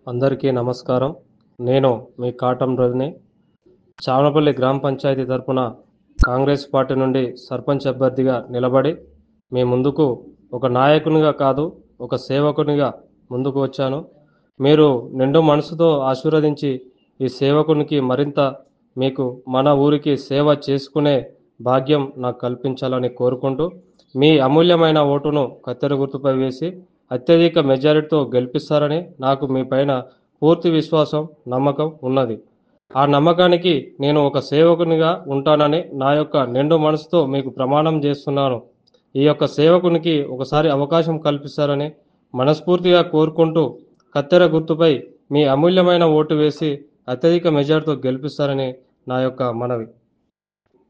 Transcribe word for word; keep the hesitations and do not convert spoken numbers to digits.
అందరికీ నమస్కారం. నేను మీ కాటం రవిని. చామలపల్లి గ్రామ పంచాయతీ తరపున కాంగ్రెస్ పార్టీ నుండి సర్పంచ్ అభ్యర్థిగా నిలబడి మీ ముందుకు ఒక నాయకునిగా కాదు, ఒక సేవకునిగా ముందుకు వచ్చాను. మీరు నిండు మనసుతో ఆశీర్వదించి ఈ సేవకునికి మరింత మీకు మన ఊరికి సేవ చేసుకునే భాగ్యం నాకు కల్పించాలని కోరుకుంటూ మీ అమూల్యమైన ఓటును కత్తెర గుర్తుపై వేసి అత్యధిక మెజారిటీతో గెలిపిస్తారని నాకు మీ పైన పూర్తి విశ్వాసం, నమ్మకం ఉన్నది. ఆ నమ్మకానికి నేను ఒక సేవకునిగా ఉంటానని నా యొక్క నిండు మనసుతో మీకు ప్రమాణం చేస్తున్నాను. ఈ యొక్క సేవకునికి ఒకసారి అవకాశం కల్పిస్తారని మనస్ఫూర్తిగా కోరుకుంటూ కత్తెర గుర్తుపై మీ అమూల్యమైన ఓటు వేసి అత్యధిక మెజారిటీతో గెలిపిస్తారని నా యొక్క మనవి.